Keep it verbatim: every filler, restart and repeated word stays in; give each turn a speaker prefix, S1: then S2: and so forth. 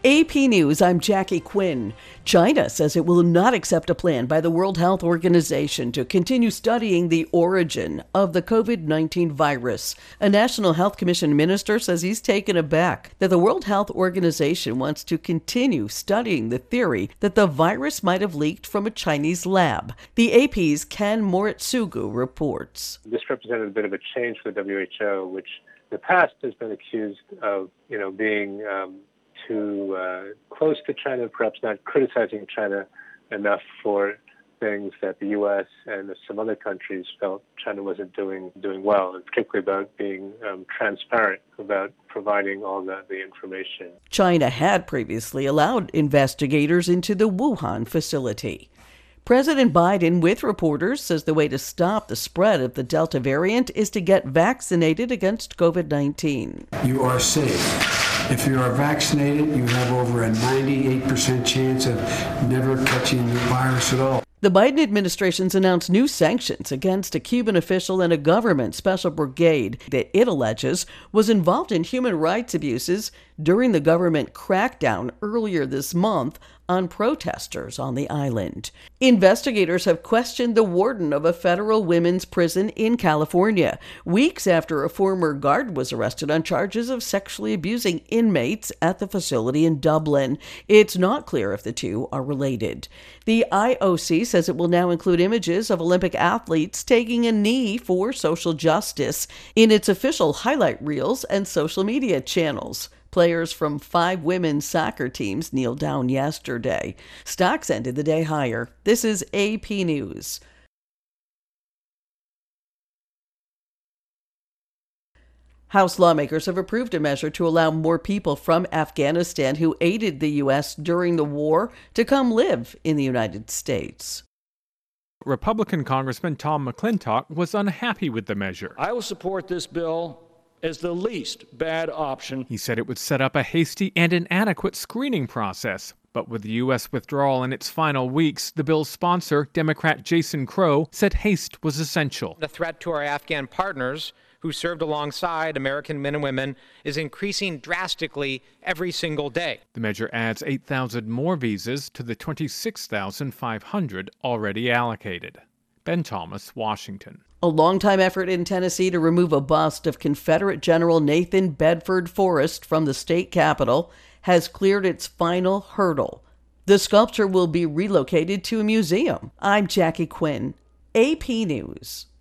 S1: A P News, I'm Jackie Quinn. China says it will not accept a plan by the World Health Organization to continue studying the origin of the COVID nineteen virus. A National Health Commission minister says he's taken aback that the World Health Organization wants to continue studying the theory that the virus might have leaked from a Chinese lab. The A P's Ken Moritsugu reports.
S2: This represented a bit of a change for the W H O, which in the past has been accused of, you know, being um, too uh, close to China, perhaps not criticizing China enough for things that the U S and some other countries felt China wasn't doing doing well, and particularly about being um, transparent about providing all the, the information.
S1: China had previously allowed investigators into the Wuhan facility. President Biden, with reporters, says the way to stop the spread of the Delta variant is to get vaccinated against COVID nineteen.
S3: You are safe. If you are vaccinated, you have over a ninety-eight percent chance of never catching the virus at all.
S1: The Biden administration's announced new sanctions against a Cuban official and a government special brigade that it alleges was involved in human rights abuses during the government crackdown earlier this month on protesters on the island. Investigators have questioned the warden of a federal women's prison in California, weeks after a former guard was arrested on charges of sexually abusing inmates at the facility in Dublin. It's not clear if the two are related. The I O C says it will now include images of Olympic athletes taking a knee for social justice in its official highlight reels and social media channels. Players from five women's soccer teams kneeled down yesterday. Stocks ended the day higher. This is A P News. House lawmakers have approved a measure to allow more people from Afghanistan who aided the U S during the war to come live in the United States.
S4: Republican Congressman Tom McClintock was unhappy with the measure.
S5: I will support this bill as the least bad option.
S4: He said it would set up a hasty and inadequate screening process. But with the U S withdrawal in its final weeks, the bill's sponsor, Democrat Jason Crow, said haste was essential.
S6: The threat to our Afghan partners who served alongside American men and women is increasing drastically every single day.
S4: The measure adds eight thousand more visas to the twenty-six thousand five hundred already allocated. Ben Thomas, Washington.
S1: A longtime effort in Tennessee to remove a bust of Confederate General Nathan Bedford Forrest from the state capitol has cleared its final hurdle. The sculpture will be relocated to a museum. I'm Jackie Quinn, A P News.